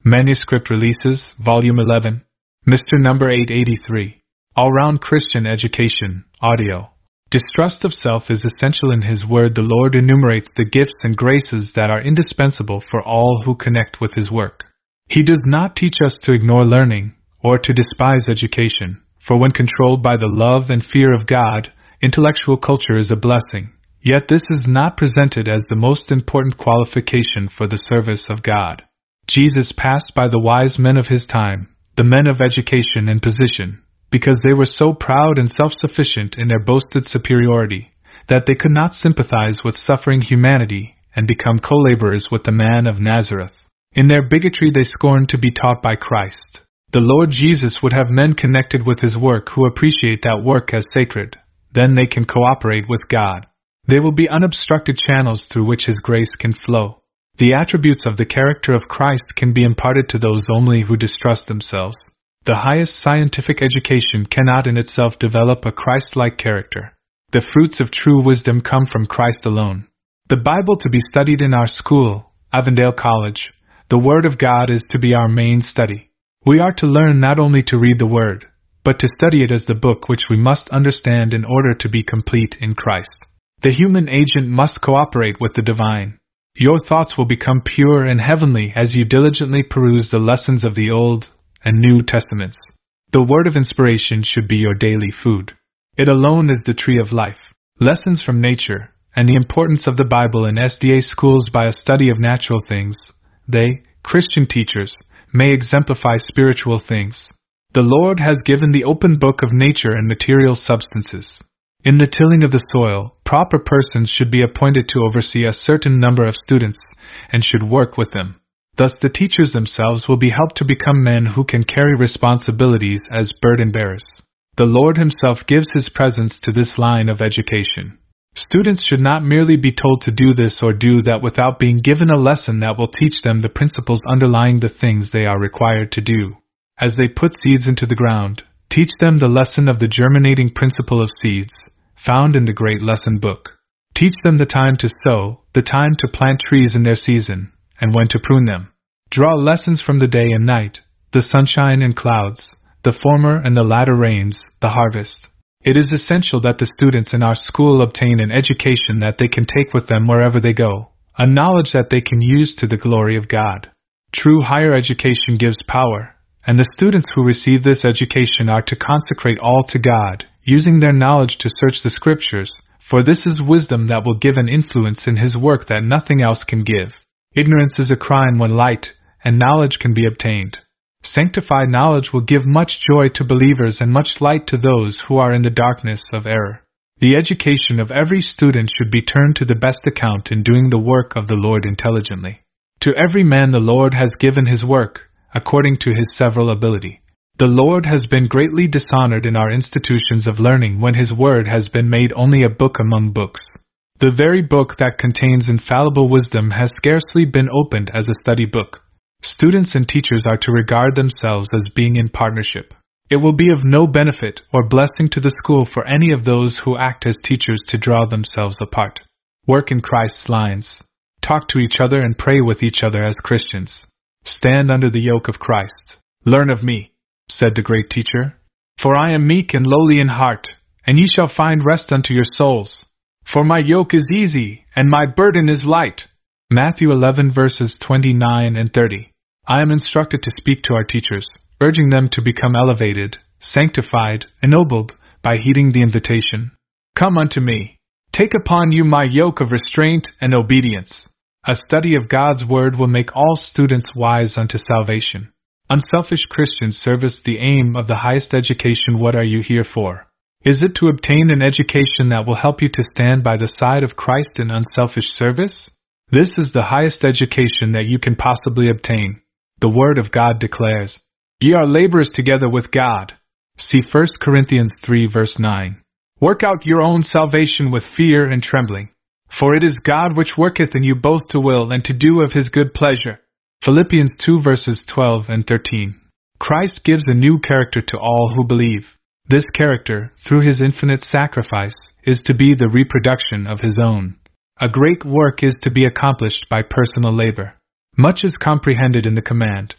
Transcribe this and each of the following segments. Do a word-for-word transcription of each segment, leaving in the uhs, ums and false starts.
Manuscript Releases, Volume eleven. Mister Number eight eighty-three. All-Round Christian Education, Audio. Distrust of self is essential. In His Word the Lord enumerates the gifts and graces that are indispensable for all who connect with His work. He does not teach us to ignore learning, or to despise education, for when controlled by the love and fear of God, intellectual culture is a blessing. Yet this is not presented as the most important qualification for the service of God. Jesus passed by the wise men of His time, the men of education and position, because they were so proud and self-sufficient in their boasted superiority, that they could not sympathize with suffering humanity and become co-laborers with the man of Nazareth. In their bigotry they scorned to be taught by Christ. The Lord Jesus would have men connected with His work who appreciate that work as sacred. Then they can cooperate with God. They will be unobstructed channels through which His grace can flow. The attributes of the character of Christ can be imparted to those only who distrust themselves. The highest scientific education cannot in itself develop a Christ-like character. The fruits of true wisdom come from Christ alone. The Bible to be studied in our school, Avondale College. The Word of God is to be our main study. We are to learn not only to read the Word, but to study it as the book which we must understand in order to be complete in Christ. The human agent must cooperate with the divine. Your thoughts will become pure and heavenly as you diligently peruse the lessons of the Old and New Testaments. The word of inspiration should be your daily food. It alone is the tree of life. Lessons from nature, and the importance of the Bible in S D A schools by a study of natural things. They, Christian teachers, may exemplify spiritual things. The Lord has given the open book of nature and material substances. In the tilling of the soil, proper persons should be appointed to oversee a certain number of students, and should work with them. Thus the teachers themselves will be helped to become men who can carry responsibilities as burden bearers. The Lord Himself gives His presence to this line of education. Students should not merely be told to do this or do that without being given a lesson that will teach them the principles underlying the things they are required to do. As they put seeds into the ground, teach them the lesson of the germinating principle of seeds, found in the great lesson book. Teach them the time to sow, the time to plant trees in their season, and when to prune them. Draw lessons from the day and night, the sunshine and clouds, the former and the latter rains, the harvest. It is essential that the students in our school obtain an education that they can take with them wherever they go, a knowledge that they can use to the glory of God. True higher education gives power, and the students who receive this education are to consecrate all to God, using their knowledge to search the Scriptures, for this is wisdom that will give an influence in His work that nothing else can give. Ignorance is a crime when light and knowledge can be obtained. Sanctified knowledge will give much joy to believers and much light to those who are in the darkness of error. The education of every student should be turned to the best account in doing the work of the Lord intelligently. To every man the Lord has given his work, according to his several ability. The Lord has been greatly dishonored in our institutions of learning when His Word has been made only a book among books. The very book that contains infallible wisdom has scarcely been opened as a study book. Students and teachers are to regard themselves as being in partnership. It will be of no benefit or blessing to the school for any of those who act as teachers to draw themselves apart. Work in Christ's lines. Talk to each other and pray with each other as Christians. Stand under the yoke of Christ. Learn of me, said the great teacher. For I am meek and lowly in heart, and ye shall find rest unto your souls. For my yoke is easy, and my burden is light. Matthew eleven verses twenty-nine and thirty. I am instructed to speak to our teachers, urging them to become elevated, sanctified, ennobled, by heeding the invitation. Come unto me. Take upon you my yoke of restraint and obedience. A study of God's Word will make all students wise unto salvation. Unselfish Christian service the aim of the highest education. What are you here for? Is it to obtain an education that will help you to stand by the side of Christ in unselfish service? This is the highest education that you can possibly obtain. The Word of God declares, Ye are laborers together with God. See First Corinthians three verse nine. Work out your own salvation with fear and trembling. For it is God which worketh in you both to will and to do of His good pleasure. Philippians two verses twelve and thirteen. Christ gives a new character to all who believe. This character, through His infinite sacrifice, is to be the reproduction of His own. A great work is to be accomplished by personal labor. Much is comprehended in the command,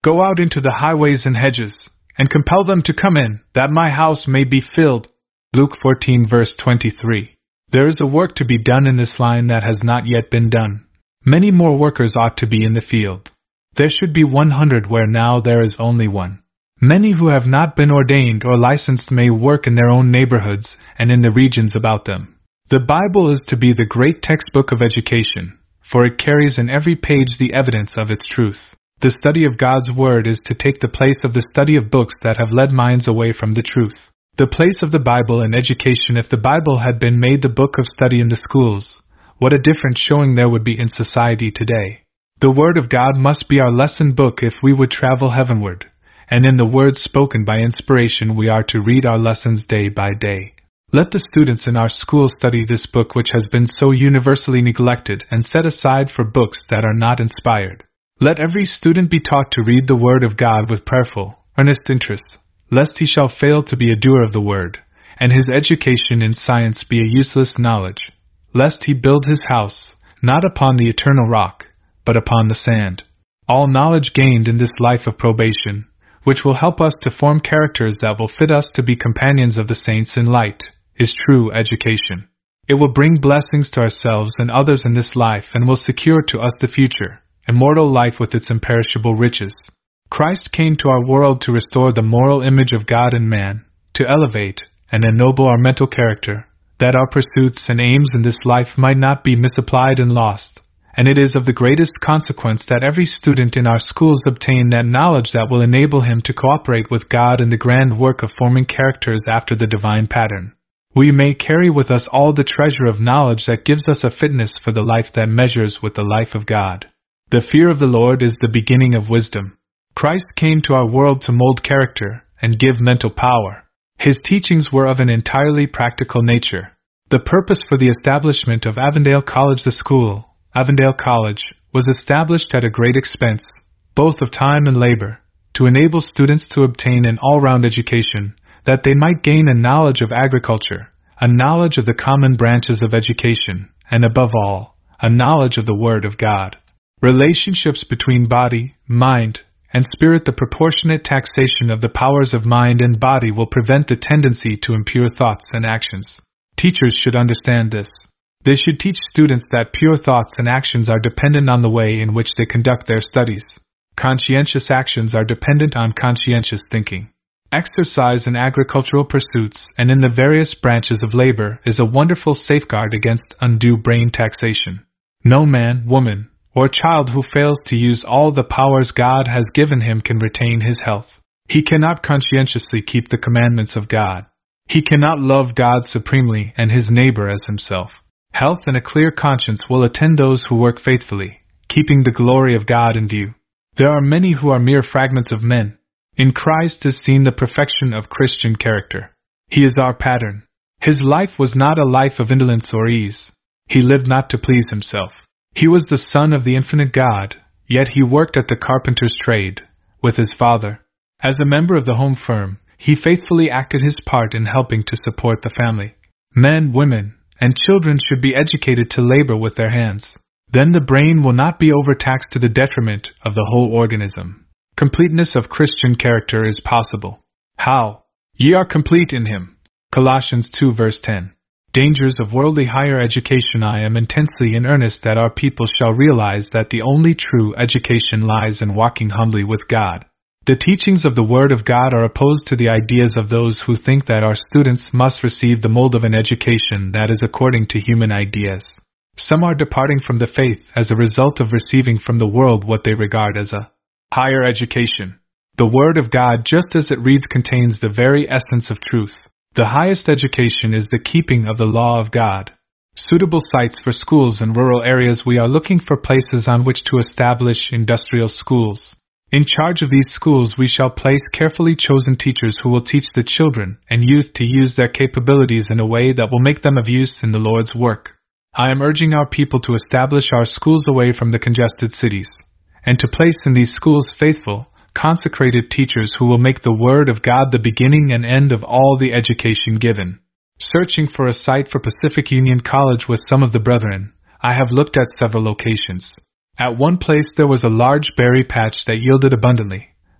Go out into the highways and hedges, and compel them to come in, that my house may be filled. Luke fourteen verse twenty-three. There is a work to be done in this line that has not yet been done. Many more workers ought to be in the field. There should be one hundred where now there is only one. Many who have not been ordained or licensed may work in their own neighborhoods and in the regions about them. The Bible is to be the great textbook of education, for it carries in every page the evidence of its truth. The study of God's Word is to take the place of the study of books that have led minds away from the truth. The place of the Bible in education. If the Bible had been made the book of study in the schools, what a different showing there would be in society today. The Word of God must be our lesson book if we would travel heavenward, and in the words spoken by inspiration we are to read our lessons day by day. Let the students in our school study this book which has been so universally neglected and set aside for books that are not inspired. Let every student be taught to read the Word of God with prayerful, earnest interest, lest he shall fail to be a doer of the Word, and his education in science be a useless knowledge, lest he build his house, not upon the eternal rock, but upon the sand. All knowledge gained in this life of probation, which will help us to form characters that will fit us to be companions of the saints in light, is true education. It will bring blessings to ourselves and others in this life and will secure to us the future, immortal life with its imperishable riches. Christ came to our world to restore the moral image of God in man, to elevate and ennoble our mental character, that our pursuits and aims in this life might not be misapplied and lost, and it is of the greatest consequence that every student in our schools obtain that knowledge that will enable him to cooperate with God in the grand work of forming characters after the divine pattern. We may carry with us all the treasure of knowledge that gives us a fitness for the life that measures with the life of God. The fear of the Lord is the beginning of wisdom. Christ came to our world to mold character and give mental power. His teachings were of an entirely practical nature. The purpose for the establishment of Avondale College, the school, Avondale College, was established at a great expense, both of time and labor, to enable students to obtain an all-round education, that they might gain a knowledge of agriculture, a knowledge of the common branches of education, and above all, a knowledge of the Word of God. Relationships between body, mind, and spirit. The proportionate taxation of the powers of mind and body will prevent the tendency to impure thoughts and actions. Teachers should understand this. They should teach students that pure thoughts and actions are dependent on the way in which they conduct their studies. Conscientious actions are dependent on conscientious thinking. Exercise in agricultural pursuits and in the various branches of labor is a wonderful safeguard against undue brain taxation. No man, woman, or child who fails to use all the powers God has given him can retain his health. He cannot conscientiously keep the commandments of God. He cannot love God supremely and his neighbor as himself. Health and a clear conscience will attend those who work faithfully, keeping the glory of God in view. There are many who are mere fragments of men. In Christ is seen the perfection of Christian character. He is our pattern. His life was not a life of indolence or ease. He lived not to please himself. He was the Son of the infinite God, yet he worked at the carpenter's trade, with his Father. As a member of the home firm, he faithfully acted his part in helping to support the family. Men, women, and children should be educated to labor with their hands. Then the brain will not be overtaxed to the detriment of the whole organism. Completeness of Christian character is possible. How? Ye are complete in him. Colossians two verse ten. Dangers of worldly higher education. I am intensely in earnest that our people shall realize that the only true education lies in walking humbly with God. The teachings of the Word of God are opposed to the ideas of those who think that our students must receive the mold of an education that is according to human ideas. Some are departing from the faith as a result of receiving from the world what they regard as a higher education. The Word of God, just as it reads, contains the very essence of truth. The highest education is the keeping of the law of God. Suitable sites for schools in rural areas. We are looking for places on which to establish industrial schools. In charge of these schools we shall place carefully chosen teachers who will teach the children and youth to use their capabilities in a way that will make them of use in the Lord's work. I am urging our people to establish our schools away from the congested cities, and to place in these schools faithful, consecrated teachers who will make the Word of God the beginning and end of all the education given. Searching for a site for Pacific Union College with some of the brethren, I have looked at several locations. At one place there was a large berry patch that yielded abundantly,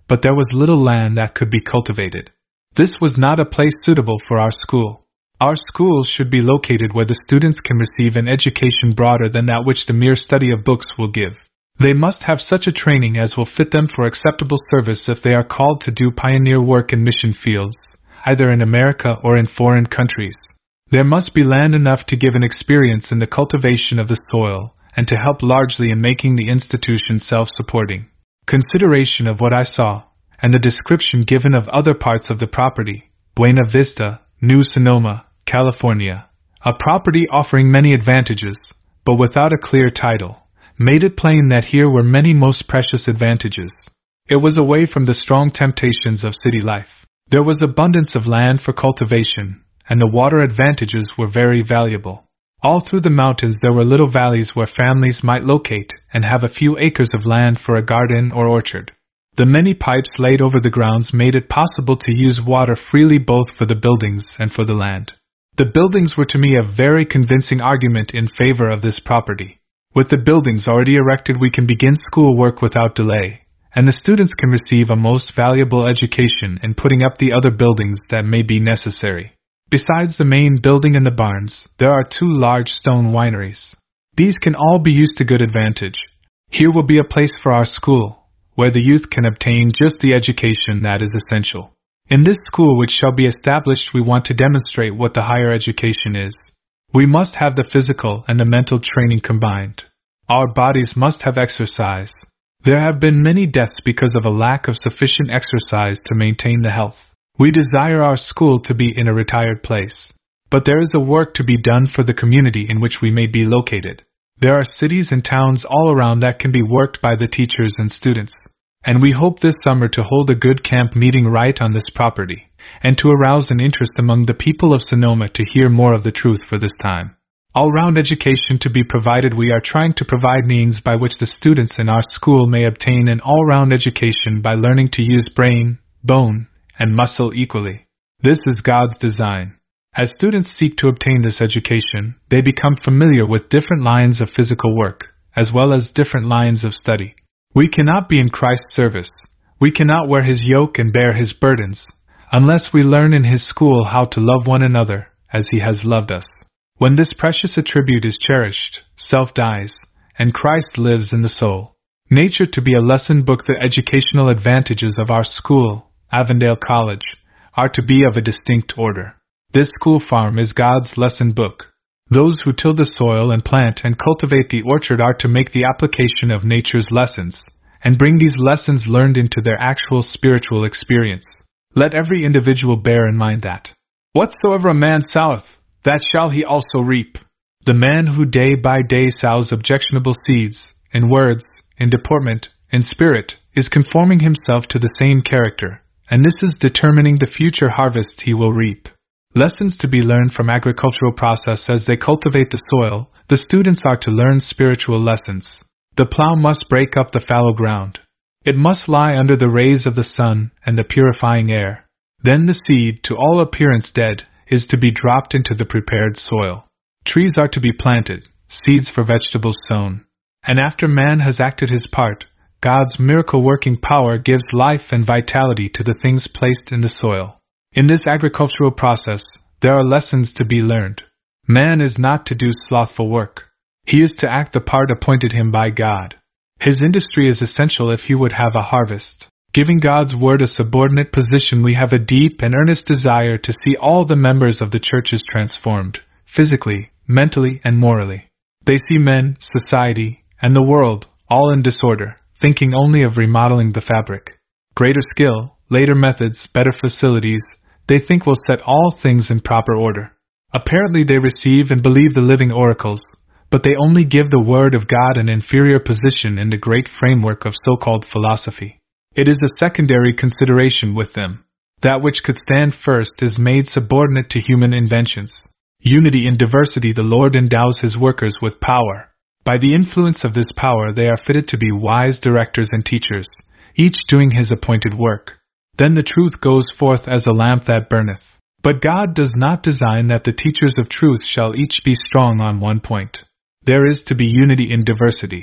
but there was little land that could be cultivated. This was not a place suitable for our school. Our schools should be located where the students can receive an education broader than that which the mere study of books will give. They must have such a training as will fit them for acceptable service if they are called to do pioneer work in mission fields, either in America or in foreign countries. There must be land enough to give an experience in the cultivation of the soil, and to help largely in making the institution self-supporting. Consideration of what I saw, and the description given of other parts of the property, Buena Vista, New Sonoma, California, a property offering many advantages, but without a clear title, made it plain that here were many most precious advantages. It was away from the strong temptations of city life. There was abundance of land for cultivation, and the water advantages were very valuable. All through the mountains there were little valleys where families might locate and have a few acres of land for a garden or orchard. The many pipes laid over the grounds made it possible to use water freely both for the buildings and for the land. The buildings were to me a very convincing argument in favor of this property. With the buildings already erected we can begin school work without delay, and the students can receive a most valuable education in putting up the other buildings that may be necessary. Besides the main building and the barns, there are two large stone wineries. These can all be used to good advantage. Here will be a place for our school, where the youth can obtain just the education that is essential. In this school which shall be established we want to demonstrate what the higher education is. We must have the physical and the mental training combined. Our bodies must have exercise. There have been many deaths because of a lack of sufficient exercise to maintain the health. We desire our school to be in a retired place. But there is a work to be done for the community in which we may be located. There are cities and towns all around that can be worked by the teachers and students. And we hope this summer to hold a good camp meeting right on this property, and to arouse an interest among the people of Sonoma to hear more of the truth for this time. All-round education to be provided. We are trying to provide means by which the students in our school may obtain an all-round education by learning to use brain, bone, and muscle equally. This is God's design. As students seek to obtain this education, they become familiar with different lines of physical work, as well as different lines of study. We cannot be in Christ's service, we cannot wear His yoke and bear His burdens, unless we learn in His school how to love one another as He has loved us. When this precious attribute is cherished, self dies, and Christ lives in the soul. Nature to be a lesson book. The educational advantages of our school, Avondale College, are to be of a distinct order. This school farm is God's lesson book. Those who till the soil and plant and cultivate the orchard are to make the application of nature's lessons, and bring these lessons learned into their actual spiritual experience. Let every individual bear in mind that, whatsoever a man soweth, that shall he also reap. The man who day by day sows objectionable seeds, in words, in deportment, in spirit, is conforming himself to the same character, and this is determining the future harvest he will reap. Lessons to be learned from agricultural process. As they cultivate the soil, the students are to learn spiritual lessons. The plow must break up the fallow ground. It must lie under the rays of the sun and the purifying air. Then the seed, to all appearance dead, is to be dropped into the prepared soil. Trees are to be planted, seeds for vegetables sown. And after man has acted his part, God's miracle-working power gives life and vitality to the things placed in the soil. In this agricultural process, there are lessons to be learned. Man is not to do slothful work. He is to act the part appointed him by God. His industry is essential if he would have a harvest. Giving God's word a subordinate position, we have a deep and earnest desire to see all the members of the churches transformed, physically, mentally, and morally. They see men, society, and the world, all in disorder, thinking only of remodeling the fabric. Greater skill, later methods, better facilities, they think will set all things in proper order. Apparently they receive and believe the living oracles, but they only give the Word of God an inferior position in the great framework of so-called philosophy. It is a secondary consideration with them. That which could stand first is made subordinate to human inventions. Unity in diversity. The Lord endows His workers with power. By the influence of this power they are fitted to be wise directors and teachers, each doing his appointed work. Then the truth goes forth as a lamp that burneth. But God does not design that the teachers of truth shall each be strong on one point. There is to be unity in diversity.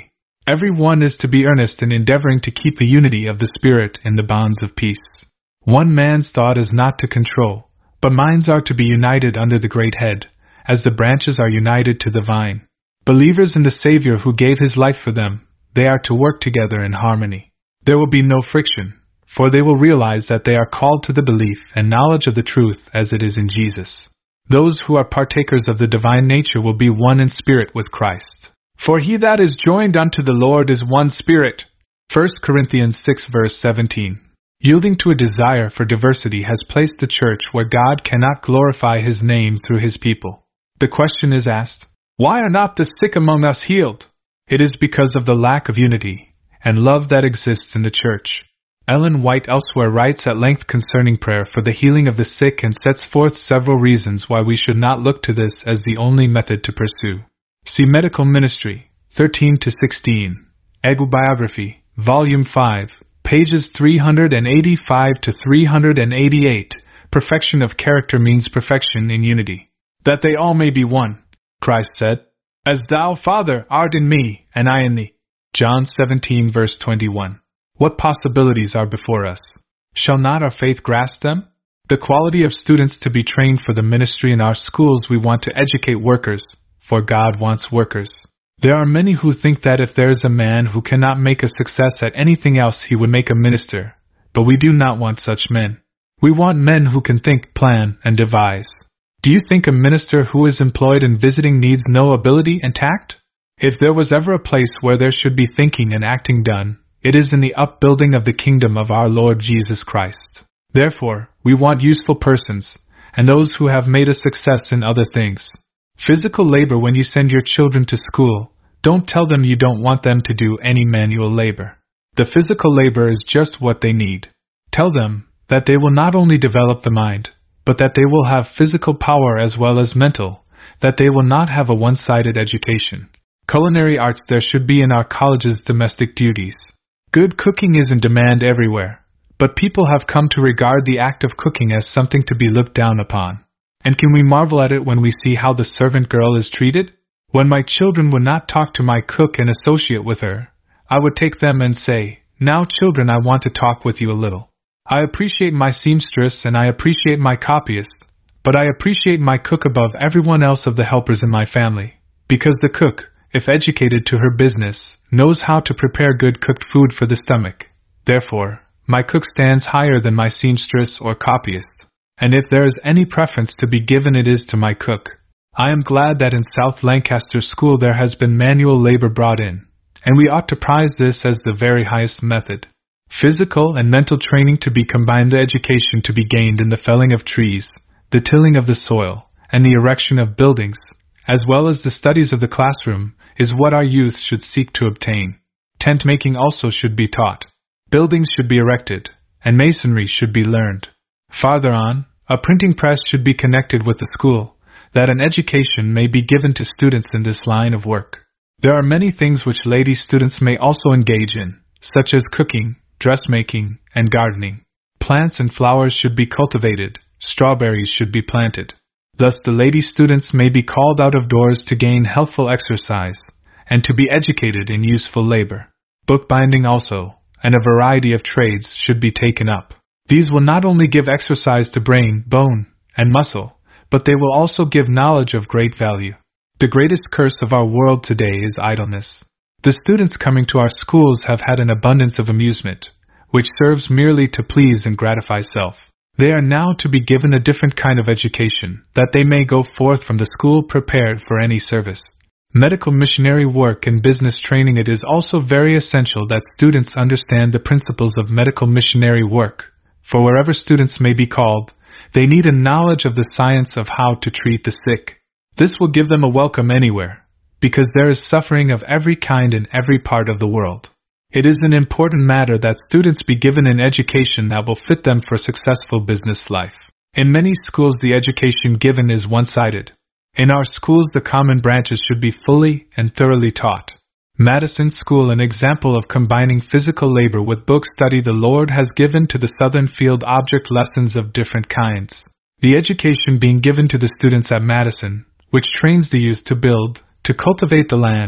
Every one is to be earnest in endeavoring to keep the unity of the Spirit in the bonds of peace. One man's thought is not to control, but minds are to be united under the great head, as the branches are united to the vine. Believers in the Savior who gave his life for them, they are to work together in harmony. There will be no friction, for they will realize that they are called to the belief and knowledge of the truth as it is in Jesus. Those who are partakers of the divine nature will be one in spirit with Christ. For he that is joined unto the Lord is one spirit. First Corinthians six verse seventeen. Yielding to a desire for diversity has placed the church where God cannot glorify his name through his people. The question is asked, why are not the sick among us healed? It is because of the lack of unity and love that exists in the church. Ellen White elsewhere writes at length concerning prayer for the healing of the sick and sets forth several reasons why we should not look to this as the only method to pursue. See Medical Ministry, thirteen to sixteen, Ego Biography, Volume five, pages three eighty-five to three eighty-eight. Perfection of character means perfection in unity. That they all may be one, Christ said, as thou, Father, art in me, and I in thee. John seventeen verse twenty-one. What possibilities are before us? Shall not our faith grasp them? The quality of students to be trained for the ministry in our schools. We want to educate workers, for God wants workers. There are many who think that if there is a man who cannot make a success at anything else, he would make a minister, but we do not want such men. We want men who can think, plan, and devise. Do you think a minister who is employed in visiting needs no ability and tact? If there was ever a place where there should be thinking and acting done, it is in the upbuilding of the kingdom of our Lord Jesus Christ. Therefore, we want useful persons, and those who have made a success in other things. Physical labor. When you send your children to school, don't tell them you don't want them to do any manual labor. The physical labor is just what they need. Tell them that they will not only develop the mind, but that they will have physical power as well as mental, that they will not have a one-sided education. Culinary arts. There should be in our colleges domestic duties. Good cooking is in demand everywhere, but people have come to regard the act of cooking as something to be looked down upon. And can we marvel at it when we see how the servant girl is treated? When my children would not talk to my cook and associate with her, I would take them and say, "Now children, I want to talk with you a little. I appreciate my seamstress and I appreciate my copyist, but I appreciate my cook above everyone else of the helpers in my family, because the cook, if educated to her business, knows how to prepare good cooked food for the stomach. Therefore, my cook stands higher than my seamstress or copyist. And if there is any preference to be given, it is to my cook. I am glad that in South Lancaster School there has been manual labor brought in, and we ought to prize this as the very highest method. Physical and mental training to be combined, the education to be gained in the felling of trees, the tilling of the soil, and the erection of buildings, as well as the studies of the classroom, is what our youth should seek to obtain. Tent making also should be taught. Buildings should be erected, and masonry should be learned. Farther on, a printing press should be connected with the school, that an education may be given to students in this line of work. There are many things which lady students may also engage in, such as cooking, dressmaking, and gardening. Plants and flowers should be cultivated, strawberries should be planted. Thus the lady students may be called out of doors to gain healthful exercise, and to be educated in useful labor. Bookbinding also, and a variety of trades should be taken up. These will not only give exercise to brain, bone, and muscle, but they will also give knowledge of great value. The greatest curse of our world today is idleness. The students coming to our schools have had an abundance of amusement, which serves merely to please and gratify self. They are now to be given a different kind of education, that they may go forth from the school prepared for any service. Medical missionary work and business training. It is also very essential that students understand the principles of medical missionary work, for wherever students may be called, they need a knowledge of the science of how to treat the sick. This will give them a welcome anywhere, because there is suffering of every kind in every part of the world. It is an important matter that students be given an education that will fit them for successful business life. In many schools the education given is one-sided. In our schools the common branches should be fully and thoroughly taught. Madison School, an example of combining physical labor with book study, the Lord has given to the Southern Field object lessons of different kinds. The education being given to the students at Madison, which trains the youth to build, to cultivate the land,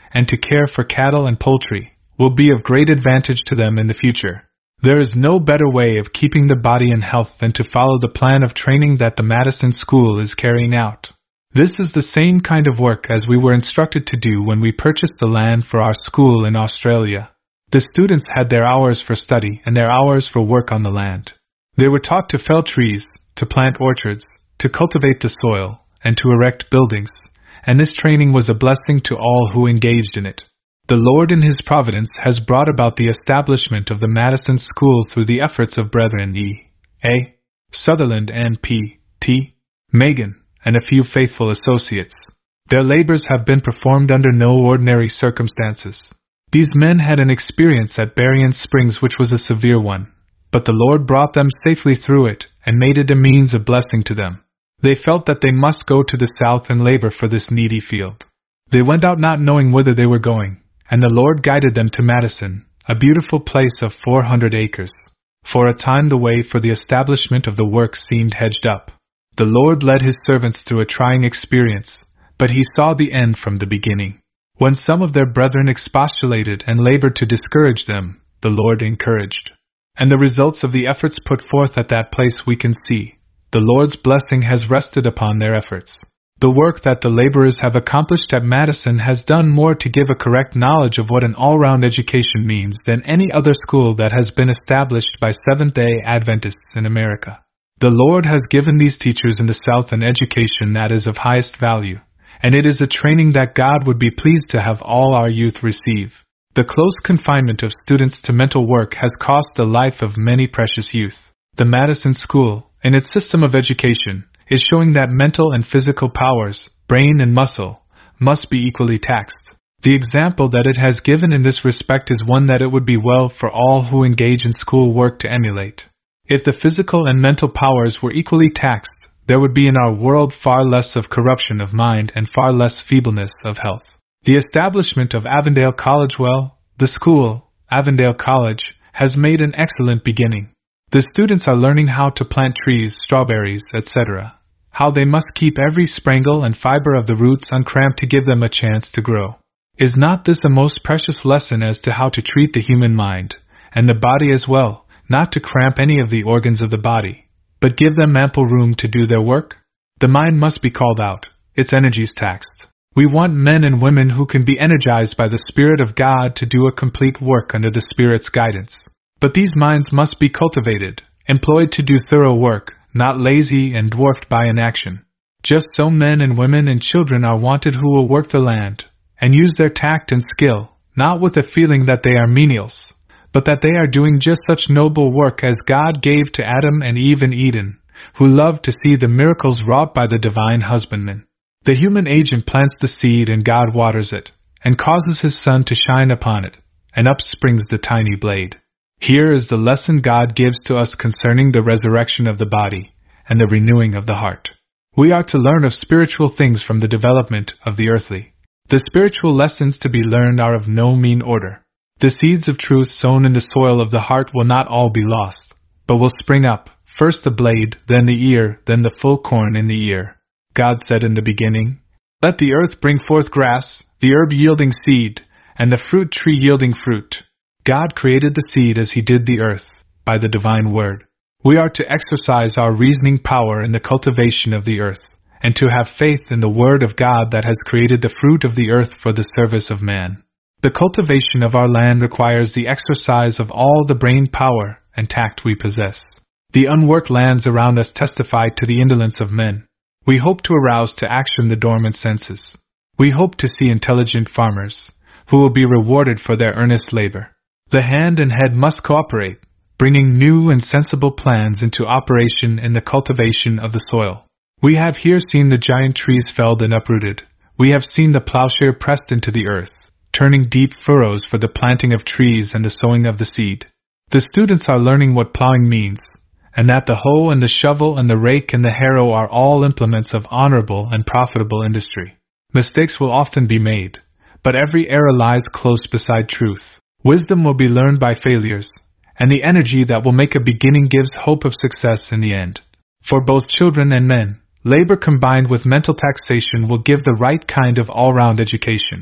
and to care for cattle and poultry, will be of great advantage to them in the future. There is no better way of keeping the body in health than to follow the plan of training that the Madison School is carrying out. This is the same kind of work as we were instructed to do when we purchased the land for our school in Australia. The students had their hours for study and their hours for work on the land. They were taught to fell trees, to plant orchards, to cultivate the soil, and to erect buildings, and this training was a blessing to all who engaged in it. The Lord in His providence has brought about the establishment of the Madison School through the efforts of Brethren E. A. Sutherland and P. T. Megan, and a few faithful associates. Their labors have been performed under no ordinary circumstances. These men had an experience at Berrien Springs which was a severe one, but the Lord brought them safely through it and made it a means of blessing to them. They felt that they must go to the south and labor for this needy field. They went out not knowing whither they were going, and the Lord guided them to Madison, a beautiful place of four hundred acres. For a time the way for the establishment of the work seemed hedged up. The Lord led His servants through a trying experience, but He saw the end from the beginning. When some of their brethren expostulated and labored to discourage them, the Lord encouraged. And the results of the efforts put forth at that place we can see. The Lord's blessing has rested upon their efforts. The work that the laborers have accomplished at Madison has done more to give a correct knowledge of what an all-round education means than any other school that has been established by Seventh-day Adventists in America. The Lord has given these teachers in the South an education that is of highest value, and it is a training that God would be pleased to have all our youth receive. The close confinement of students to mental work has cost the life of many precious youth. The Madison School, in its system of education, is showing that mental and physical powers, brain and muscle, must be equally taxed. The example that it has given in this respect is one that it would be well for all who engage in school work to emulate. If the physical and mental powers were equally taxed, there would be in our world far less of corruption of mind and far less feebleness of health. The establishment of Avondale College, well, the school, Avondale College, has made an excellent beginning. The students are learning how to plant trees, strawberries, et cetera, how they must keep every sprangle and fiber of the roots uncramped to give them a chance to grow. Is not this a most precious lesson as to how to treat the human mind, and the body as well, not to cramp any of the organs of the body, but give them ample room to do their work? The mind must be called out, its energies taxed. We want men and women who can be energized by the Spirit of God to do a complete work under the Spirit's guidance. But these minds must be cultivated, employed to do thorough work, not lazy and dwarfed by inaction. Just so men and women and children are wanted who will work the land, and use their tact and skill, not with a feeling that they are menials, but that they are doing just such noble work as God gave to Adam and Eve in Eden, who loved to see the miracles wrought by the divine husbandman. The human agent plants the seed and God waters it, and causes His sun to shine upon it, and up springs the tiny blade. Here is the lesson God gives to us concerning the resurrection of the body, and the renewing of the heart. We are to learn of spiritual things from the development of the earthly. The spiritual lessons to be learned are of no mean order. The seeds of truth sown in the soil of the heart will not all be lost, but will spring up, first the blade, then the ear, then the full corn in the ear. God said in the beginning, "Let the earth bring forth grass, the herb yielding seed, and the fruit tree yielding fruit." God created the seed as He did the earth, by the divine word. We are to exercise our reasoning power in the cultivation of the earth, and to have faith in the word of God that has created the fruit of the earth for the service of man. The cultivation of our land requires the exercise of all the brain power and tact we possess. The unworked lands around us testify to the indolence of men. We hope to arouse to action the dormant senses. We hope to see intelligent farmers, who will be rewarded for their earnest labor. The hand and head must cooperate, bringing new and sensible plans into operation in the cultivation of the soil. We have here seen the giant trees felled and uprooted. We have seen the plowshare pressed into the earth, turning deep furrows for the planting of trees and the sowing of the seed. The students are learning what plowing means, and that the hoe and the shovel and the rake and the harrow are all implements of honorable and profitable industry. Mistakes will often be made, but every error lies close beside truth. Wisdom will be learned by failures, and the energy that will make a beginning gives hope of success in the end. For both children and men, labor combined with mental taxation will give the right kind of all-round education.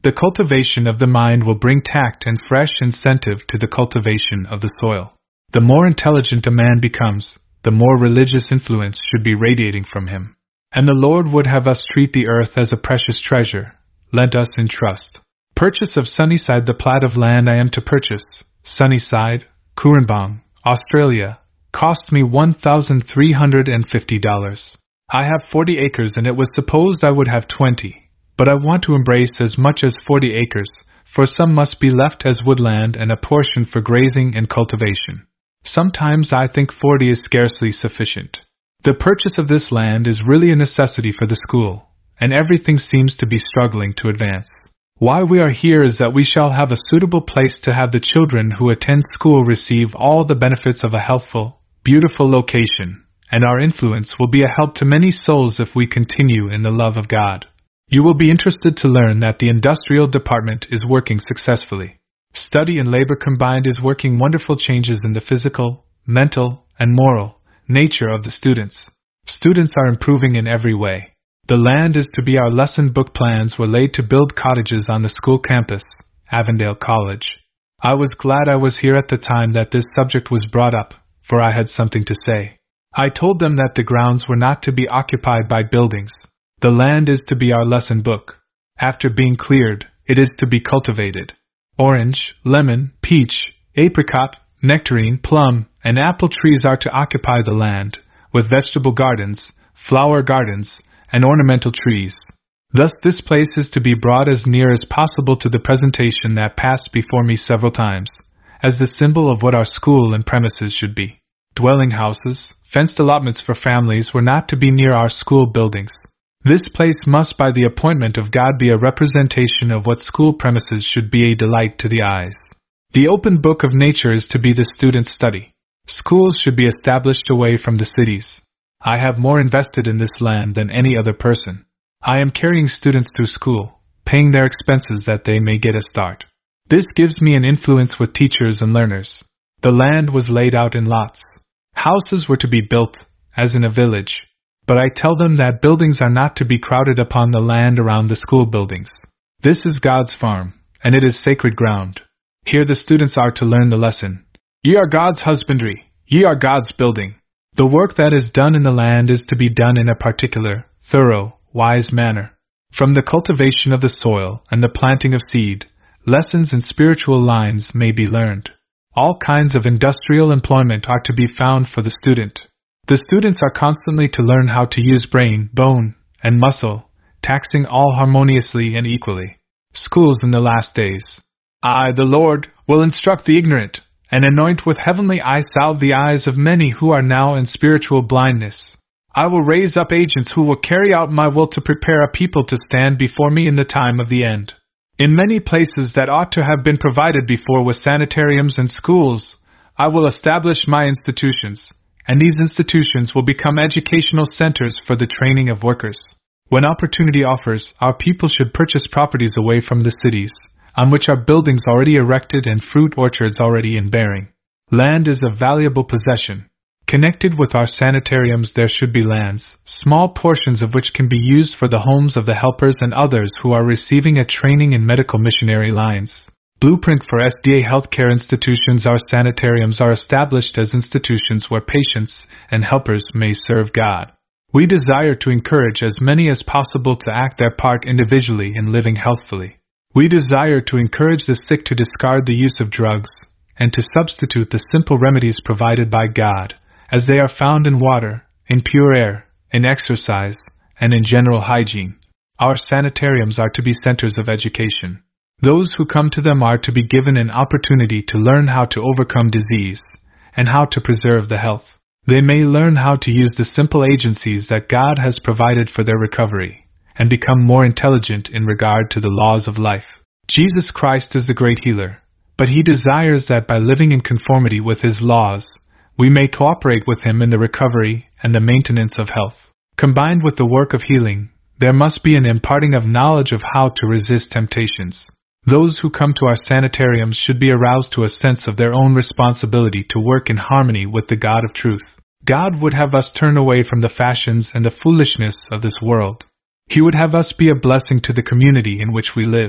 The cultivation of the mind will bring tact and fresh incentive to the cultivation of the soil. The more intelligent a man becomes, the more religious influence should be radiating from him. And the Lord would have us treat the earth as a precious treasure, lent us in trust. Purchase of Sunnyside. The plat of land I am to purchase, Sunnyside, Cooranbong, Australia, costs me one thousand three hundred fifty dollars. I have forty acres and it was supposed I would have twenty, but I want to embrace as much as forty acres, for some must be left as woodland and a portion for grazing and cultivation. Sometimes I think forty is scarcely sufficient. The purchase of this land is really a necessity for the school, and everything seems to be struggling to advance. Why we are here is that we shall have a suitable place to have the children who attend school receive all the benefits of a healthful, beautiful location, and our influence will be a help to many souls if we continue in the love of God. You will be interested to learn that the industrial department is working successfully. Study and labor combined is working wonderful changes in the physical, mental, and moral nature of the students. Students are improving in every way. The land is to be our lesson book. Plans were laid to build cottages on the school campus, Avondale College. I was glad I was here at the time that this subject was brought up, for I had something to say. I told them that the grounds were not to be occupied by buildings. The land is to be our lesson book. After being cleared, it is to be cultivated. Orange, lemon, peach, apricot, nectarine, plum, and apple trees are to occupy the land, with vegetable gardens, flower gardens, and ornamental trees. Thus this place is to be brought as near as possible to the presentation that passed before me several times, as the symbol of what our school and premises should be. Dwelling houses, fenced allotments for families were not to be near our school buildings. This place must by the appointment of God be a representation of what school premises should be, a delight to the eyes. The open book of nature is to be the student's study. Schools should be established away from the cities. I have more invested in this land than any other person. I am carrying students through school, paying their expenses that they may get a start. This gives me an influence with teachers and learners. The land was laid out in lots. Houses were to be built, as in a village, but I tell them that buildings are not to be crowded upon the land around the school buildings. This is God's farm, and it is sacred ground. Here the students are to learn the lesson. Ye are God's husbandry, ye are God's building. The work that is done in the land is to be done in a particular, thorough, wise manner. From the cultivation of the soil and the planting of seed, lessons in spiritual lines may be learned. All kinds of industrial employment are to be found for the student. The students are constantly to learn how to use brain, bone, and muscle, taxing all harmoniously and equally. Schools in the last days. I, the Lord, will instruct the ignorant, and anoint with heavenly eye salve the eyes of many who are now in spiritual blindness. I will raise up agents who will carry out my will to prepare a people to stand before me in the time of the end. In many places that ought to have been provided before with sanitariums and schools, I will establish my institutions, and these institutions will become educational centers for the training of workers. When opportunity offers, our people should purchase properties away from the cities, on which are buildings already erected and fruit orchards already in bearing. Land is a valuable possession. Connected with our sanitariums there should be lands, small portions of which can be used for the homes of the helpers and others who are receiving a training in medical missionary lines. Blueprint for S D A healthcare institutions. Our sanitariums are established as institutions where patients and helpers may serve God. We desire to encourage as many as possible to act their part individually in living healthfully. We desire to encourage the sick to discard the use of drugs, and to substitute the simple remedies provided by God, as they are found in water, in pure air, in exercise, and in general hygiene. Our sanitariums are to be centers of education. Those who come to them are to be given an opportunity to learn how to overcome disease, and how to preserve the health. They may learn how to use the simple agencies that God has provided for their recovery, and become more intelligent in regard to the laws of life. Jesus Christ is the great healer, but he desires that by living in conformity with his laws, we may cooperate with him in the recovery and the maintenance of health. Combined with the work of healing, there must be an imparting of knowledge of how to resist temptations. Those who come to our sanitariums should be aroused to a sense of their own responsibility to work in harmony with the God of truth. God would have us turn away from the fashions and the foolishness of this world. He would have us be a blessing to the community in which we live.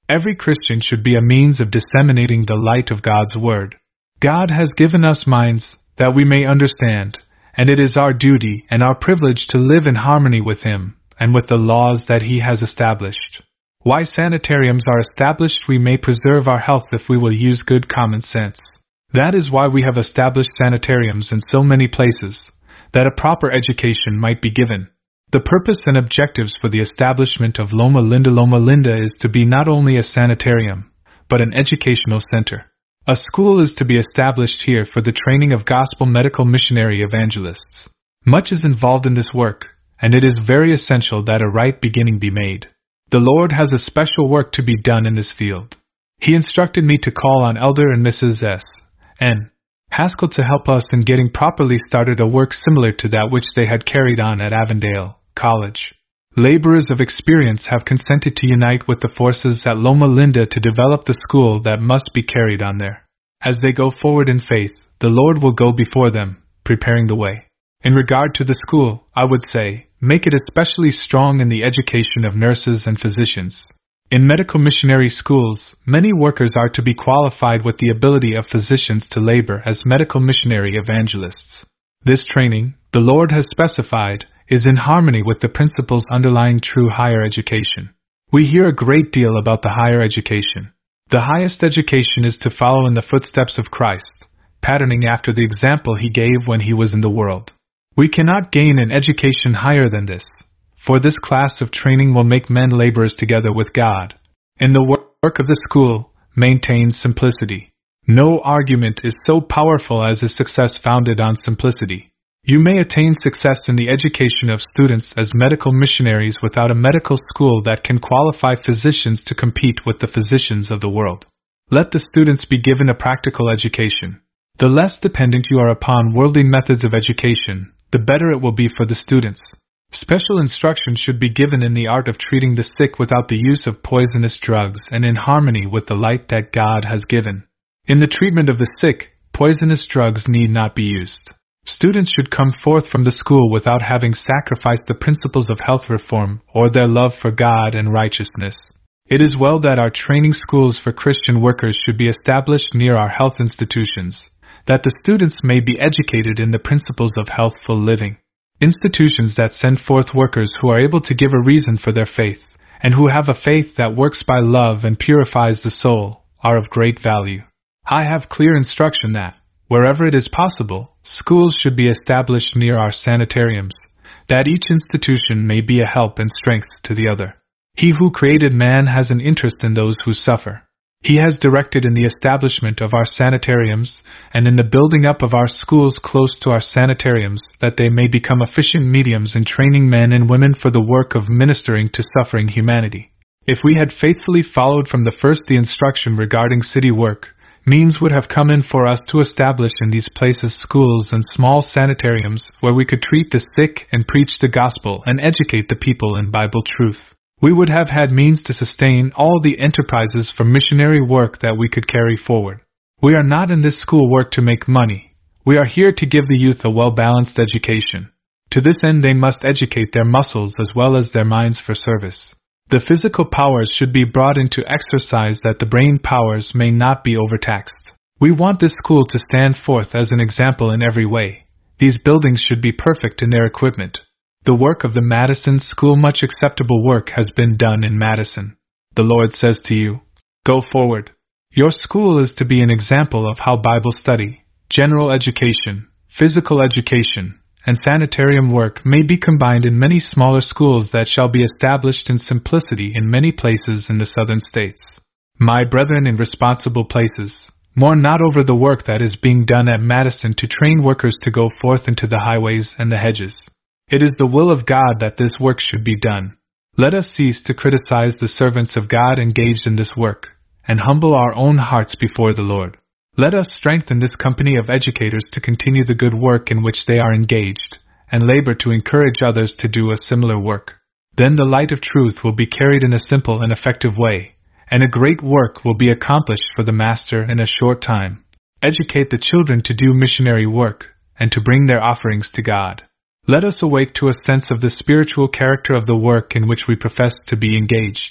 Every Christian should be a means of disseminating the light of God's Word. God has given us minds that we may understand, and it is our duty and our privilege to live in harmony with Him and with the laws that He has established. Why sanitariums are established? We may preserve our health if we will use good common sense. That is why we have established sanitariums in so many places, that a proper education might be given. The purpose and objectives for the establishment of Loma Linda Loma Linda is to be not only a sanitarium, but an educational center. A school is to be established here for the training of gospel medical missionary evangelists. Much is involved in this work, and it is very essential that a right beginning be made. The Lord has a special work to be done in this field. He instructed me to call on Elder and Missus S. N. Haskell to help us in getting properly started a work similar to that which they had carried on at Avondale College. Laborers of experience have consented to unite with the forces at Loma Linda to develop the school that must be carried on there. As they go forward in faith, the Lord will go before them, preparing the way. In regard to the school, I would say, make it especially strong in the education of nurses and physicians. In medical missionary schools, many workers are to be qualified with the ability of physicians to labor as medical missionary evangelists. This training, the Lord has specified, is in harmony with the principles underlying true higher education. We hear a great deal about the higher education. The highest education is to follow in the footsteps of Christ, patterning after the example He gave when He was in the world. We cannot gain an education higher than this, for this class of training will make men laborers together with God. In the work of the school, maintain simplicity. No argument is so powerful as a success founded on simplicity. You may attain success in the education of students as medical missionaries without a medical school that can qualify physicians to compete with the physicians of the world. Let the students be given a practical education. The less dependent you are upon worldly methods of education, the better it will be for the students. Special instruction should be given in the art of treating the sick without the use of poisonous drugs and in harmony with the light that God has given. In the treatment of the sick, poisonous drugs need not be used. Students should come forth from the school without having sacrificed the principles of health reform or their love for God and righteousness. It is well that our training schools for Christian workers should be established near our health institutions, that the students may be educated in the principles of healthful living. Institutions that send forth workers who are able to give a reason for their faith, and who have a faith that works by love and purifies the soul, are of great value. I have clear instruction that, wherever it is possible, schools should be established near our sanitariums, that each institution may be a help and strength to the other. He who created man has an interest in those who suffer. He has directed in the establishment of our sanitariums and in the building up of our schools close to our sanitariums that they may become efficient mediums in training men and women for the work of ministering to suffering humanity. If we had faithfully followed from the first the instruction regarding city work, means would have come in for us to establish in these places schools and small sanitariums where we could treat the sick and preach the gospel and educate the people in Bible truth. We would have had means to sustain all the enterprises for missionary work that we could carry forward. We are not in this school work to make money. We are here to give the youth a well-balanced education. To this end they must educate their muscles as well as their minds for service. The physical powers should be brought into exercise that the brain powers may not be overtaxed. We want this school to stand forth as an example in every way. These buildings should be perfect in their equipment. The work of the Madison School, much acceptable work has been done in Madison. The Lord says to you, go forward. Your school is to be an example of how Bible study, general education, physical education, and sanitarium work may be combined in many smaller schools that shall be established in simplicity in many places in the southern states. My brethren in responsible places, mourn not over the work that is being done at Madison to train workers to go forth into the highways and the hedges. It is the will of God that this work should be done. Let us cease to criticize the servants of God engaged in this work, and humble our own hearts before the Lord. Let us strengthen this company of educators to continue the good work in which they are engaged, and labor to encourage others to do a similar work. Then the light of truth will be carried in a simple and effective way, and a great work will be accomplished for the Master in a short time. Educate the children to do missionary work, and to bring their offerings to God. Let us awake to a sense of the spiritual character of the work in which we profess to be engaged.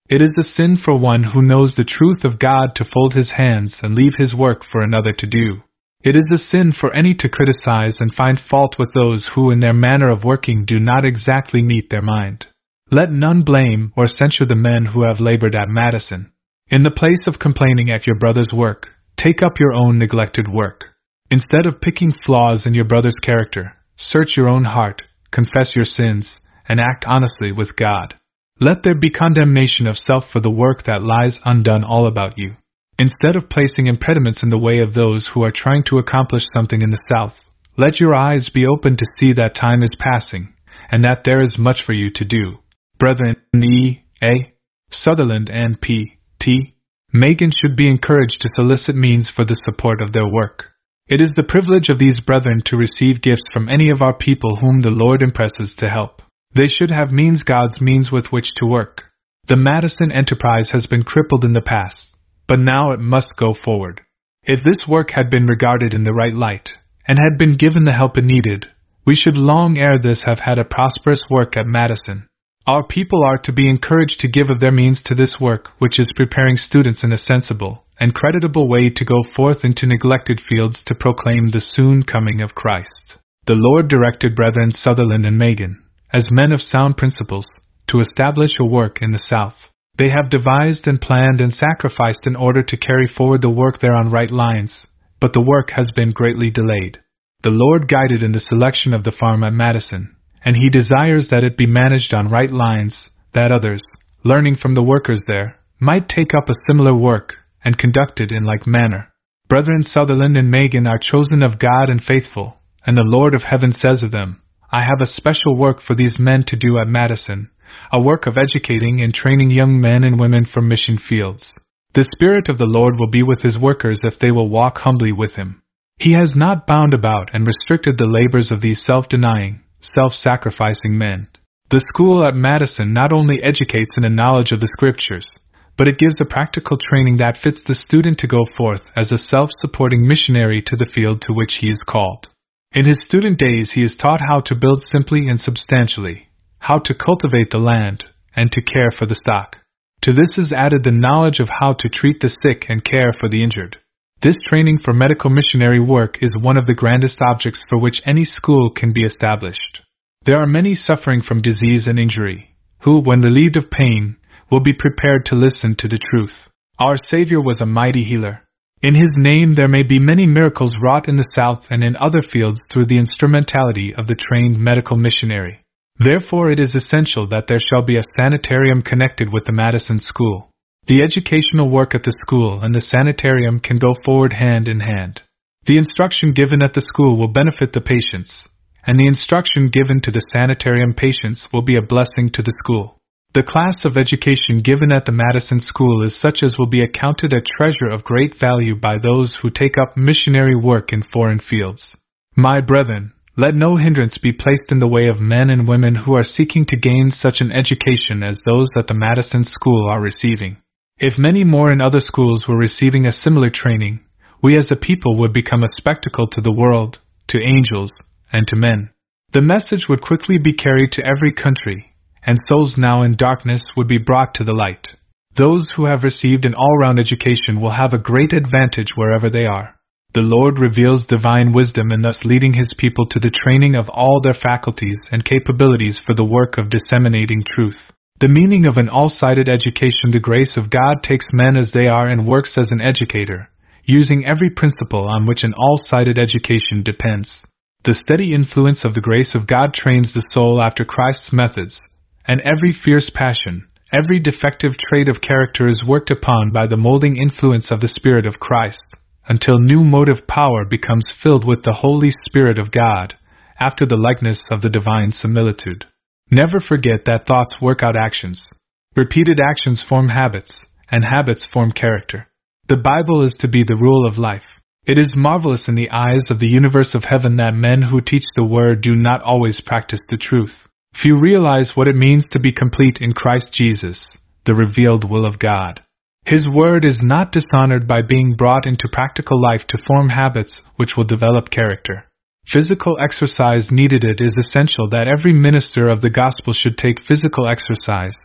It is a sin for one who knows the truth of God to fold his hands and leave his work for another to do. It is a sin for any to criticize and find fault with those who in their manner of working do not exactly meet their mind. Let none blame or censure the men who have labored at Madison. In the place of complaining at your brother's work, take up your own neglected work. Instead of picking flaws in your brother's character, search your own heart, confess your sins, and act honestly with God. Let there be condemnation of self for the work that lies undone all about you. Instead of placing impediments in the way of those who are trying to accomplish something in the South, let your eyes be open to see that time is passing, and that there is much for you to do. Brethren, E. A. Sutherland and P. T. Megan should be encouraged to solicit means for the support of their work. It is the privilege of these brethren to receive gifts from any of our people whom the Lord impresses to help. They should have means, God's means with which to work. The Madison enterprise has been crippled in the past, but now it must go forward. If this work had been regarded in the right light, and had been given the help it needed, we should long ere this have had a prosperous work at Madison. Our people are to be encouraged to give of their means to this work, which is preparing students in a sensible and creditable way to go forth into neglected fields to proclaim the soon coming of Christ. The Lord directed Brethren Sutherland and Megan, as men of sound principles, to establish a work in the South. They have devised and planned and sacrificed in order to carry forward the work there on right lines, but the work has been greatly delayed. The Lord guided in the selection of the farm at Madison, and He desires that it be managed on right lines, that others, learning from the workers there, might take up a similar work and conduct it in like manner. Brethren Sutherland and Megan are chosen of God and faithful, and the Lord of heaven says of them, I have a special work for these men to do at Madison, a work of educating and training young men and women for mission fields. The Spirit of the Lord will be with His workers if they will walk humbly with Him. He has not bound about and restricted the labors of these self-denying, self-sacrificing men. The school at Madison not only educates in a knowledge of the Scriptures, but it gives a practical training that fits the student to go forth as a self-supporting missionary to the field to which he is called. In his student days he is taught how to build simply and substantially, how to cultivate the land, and to care for the stock. To this is added the knowledge of how to treat the sick and care for the injured. This training for medical missionary work is one of the grandest objects for which any school can be established. There are many suffering from disease and injury, who, when relieved of pain, will be prepared to listen to the truth. Our Savior was a mighty healer. In His name there may be many miracles wrought in the South and in other fields through the instrumentality of the trained medical missionary. Therefore it is essential that there shall be a sanitarium connected with the Madison School. The educational work at the school and the sanitarium can go forward hand in hand. The instruction given at the school will benefit the patients, and the instruction given to the sanitarium patients will be a blessing to the school. The class of education given at the Madison School is such as will be accounted a treasure of great value by those who take up missionary work in foreign fields. My brethren, let no hindrance be placed in the way of men and women who are seeking to gain such an education as those that the Madison School are receiving. If many more in other schools were receiving a similar training, we as a people would become a spectacle to the world, to angels, and to men. The message would quickly be carried to every country, and souls now in darkness would be brought to the light. Those who have received an all-round education will have a great advantage wherever they are. The Lord reveals divine wisdom in thus leading His people to the training of all their faculties and capabilities for the work of disseminating truth. The meaning of an all-sided education: the grace of God takes men as they are and works as an educator, using every principle on which an all-sided education depends. The steady influence of the grace of God trains the soul after Christ's methods, and every fierce passion, every defective trait of character is worked upon by the molding influence of the Spirit of Christ, until new motive power becomes filled with the Holy Spirit of God, after the likeness of the divine similitude. Never forget that thoughts work out actions. Repeated actions form habits, and habits form character. The Bible is to be the rule of life. It is marvelous in the eyes of the universe of heaven that men who teach the Word do not always practice the truth. Few realize what it means to be complete in Christ Jesus, the revealed will of God. His Word is not dishonored by being brought into practical life to form habits which will develop character. Physical exercise needed. It is essential that every minister of the gospel should take physical exercise,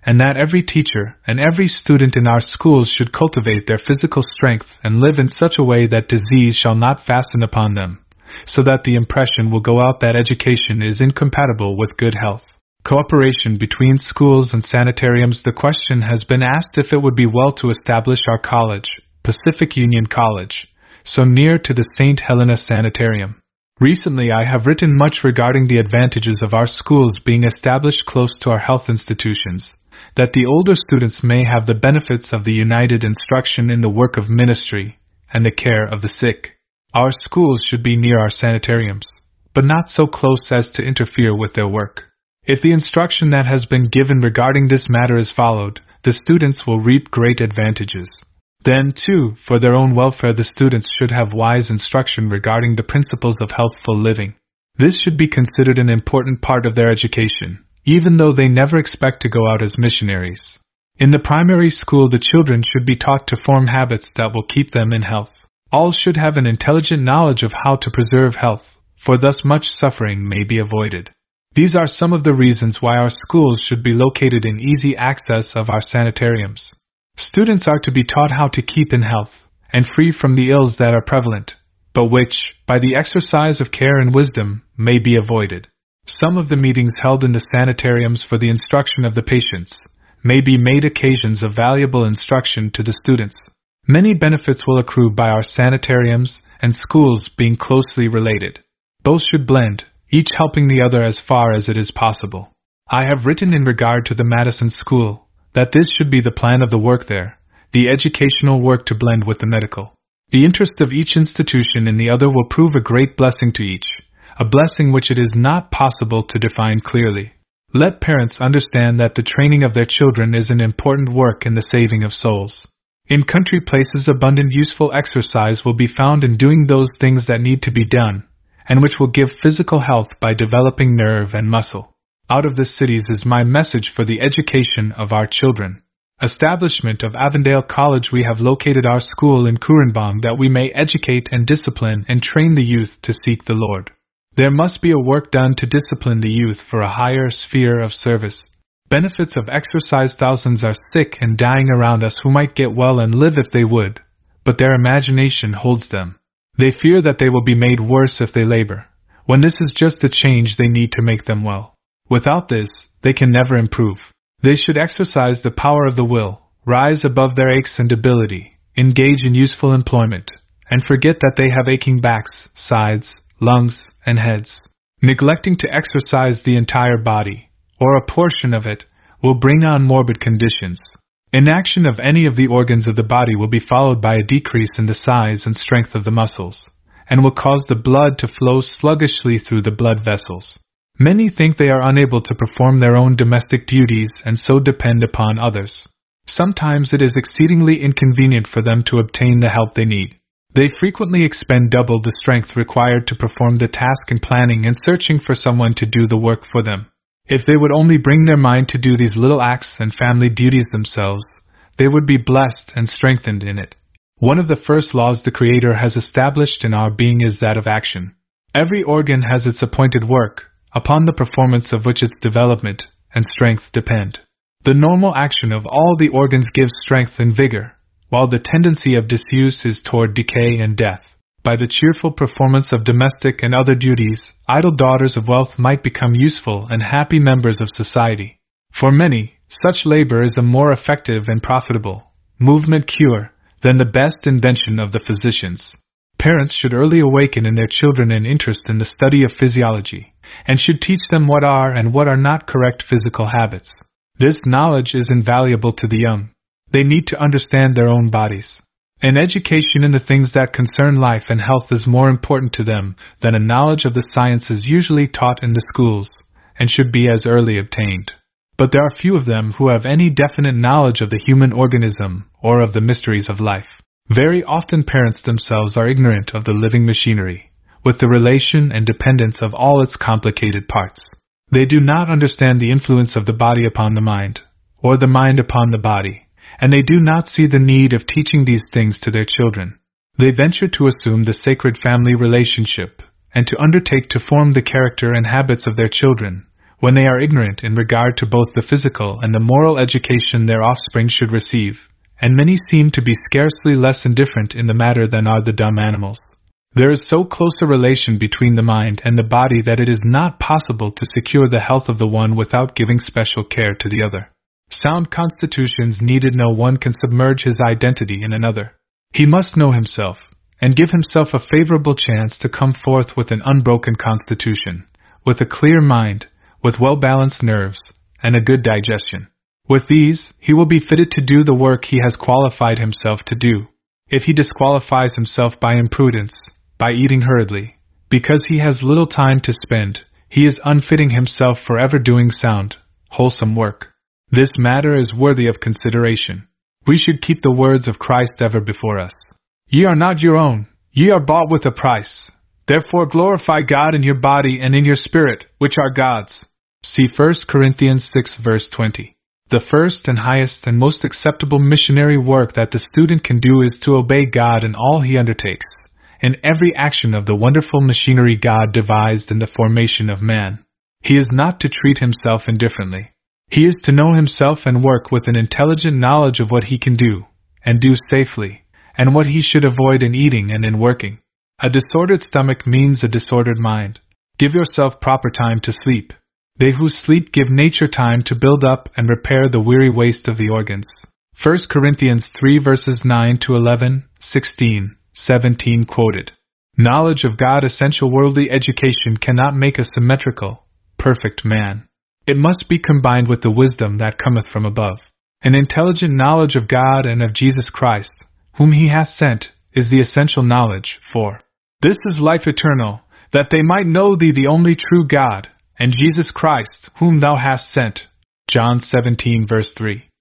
and that every teacher and every student in our schools should cultivate their physical strength and live in such a way that disease shall not fasten upon them, so that the impression will go out that education is incompatible with good health. Cooperation between schools and sanitariums. The question has been asked if it would be well to establish our college, Pacific Union College, so near to the Saint Helena Sanitarium. Recently I have written much regarding the advantages of our schools being established close to our health institutions, that the older students may have the benefits of the united instruction in the work of ministry and the care of the sick. Our schools should be near our sanitariums, but not so close as to interfere with their work. If the instruction that has been given regarding this matter is followed, the students will reap great advantages. Then, too, for their own welfare the students should have wise instruction regarding the principles of healthful living. This should be considered an important part of their education, even though they never expect to go out as missionaries. In the primary school the children should be taught to form habits that will keep them in health. All should have an intelligent knowledge of how to preserve health, for thus much suffering may be avoided. These are some of the reasons why our schools should be located in easy access of our sanitariums. Students are to be taught how to keep in health, and free from the ills that are prevalent, but which, by the exercise of care and wisdom, may be avoided. Some of the meetings held in the sanitariums for the instruction of the patients may be made occasions of valuable instruction to the students. Many benefits will accrue by our sanitariums and schools being closely related. Both should blend, each helping the other as far as it is possible. I have written in regard to the Madison School that this should be the plan of the work there, the educational work to blend with the medical. The interest of each institution in the other will prove a great blessing to each, a blessing which it is not possible to define clearly. Let parents understand that the training of their children is an important work in the saving of souls. In country places abundant useful exercise will be found in doing those things that need to be done, and which will give physical health by developing nerve and muscle. Out of the cities is my message for the education of our children. Establishment of Avondale College. We have located our school in Kurenbong that we may educate and discipline and train the youth to seek the Lord. There must be a work done to discipline the youth for a higher sphere of service. Benefits of exercise. Thousands are sick and dying around us who might get well and live if they would, but their imagination holds them. They fear that they will be made worse if they labor, when this is just the change they need to make them well. Without this, they can never improve. They should exercise the power of the will, rise above their aches and debility, engage in useful employment, and forget that they have aching backs, sides, lungs, and heads. Neglecting to exercise the entire body, or a portion of it, will bring on morbid conditions. Inaction of any of the organs of the body will be followed by a decrease in the size and strength of the muscles, and will cause the blood to flow sluggishly through the blood vessels. Many think they are unable to perform their own domestic duties and so depend upon others. Sometimes it is exceedingly inconvenient for them to obtain the help they need. They frequently expend double the strength required to perform the task in planning and searching for someone to do the work for them. If they would only bring their mind to do these little acts and family duties themselves, they would be blessed and strengthened in it. One of the first laws the Creator has established in our being is that of action. Every organ has its appointed work, upon the performance of which its development and strength depend. The normal action of all the organs gives strength and vigor, while the tendency of disuse is toward decay and death. By the cheerful performance of domestic and other duties, idle daughters of wealth might become useful and happy members of society. For many, such labor is a more effective and profitable movement cure than the best invention of the physicians. Parents should early awaken in their children an interest in the study of physiology, and should teach them what are and what are not correct physical habits. This knowledge is invaluable to the young. They need to understand their own bodies. An education in the things that concern life and health is more important to them than a knowledge of the sciences usually taught in the schools, and should be as early obtained. But there are few of them who have any definite knowledge of the human organism or of the mysteries of life. Very often parents themselves are ignorant of the living machinery, with the relation and dependence of all its complicated parts. They do not understand the influence of the body upon the mind, or the mind upon the body, and they do not see the need of teaching these things to their children. They venture to assume the sacred family relationship, and to undertake to form the character and habits of their children, when they are ignorant in regard to both the physical and the moral education their offspring should receive, and many seem to be scarcely less indifferent in the matter than are the dumb animals. There is so close a relation between the mind and the body that it is not possible to secure the health of the one without giving special care to the other. Sound constitutions needed no one can submerge his identity in another. He must know himself, and give himself a favorable chance to come forth with an unbroken constitution, with a clear mind, with well-balanced nerves, and a good digestion. With these, he will be fitted to do the work he has qualified himself to do. If he disqualifies himself by imprudence, by eating hurriedly, because he has little time to spend, he is unfitting himself for ever doing sound, wholesome work. This matter is worthy of consideration. We should keep the words of Christ ever before us. Ye are not your own, ye are bought with a price. Therefore glorify God in your body and in your spirit, which are God's. See First Corinthians six verse twenty. The first and highest and most acceptable missionary work that the student can do is to obey God in all he undertakes, in every action of the wonderful machinery God devised in the formation of man. He is not to treat himself indifferently. He is to know himself and work with an intelligent knowledge of what he can do, and do safely, and what he should avoid in eating and in working. A disordered stomach means a disordered mind. Give yourself proper time to sleep. They who sleep give nature time to build up and repair the weary waste of the organs. First Corinthians three verses nine to eleven, sixteen, seventeen quoted. Knowledge of God, essential worldly education, cannot make a symmetrical, perfect man. It must be combined with the wisdom that cometh from above. An intelligent knowledge of God and of Jesus Christ, whom he hath sent, is the essential knowledge, for this is life eternal, that they might know thee the only true God, and Jesus Christ, whom thou hast sent. John seventeen verse three.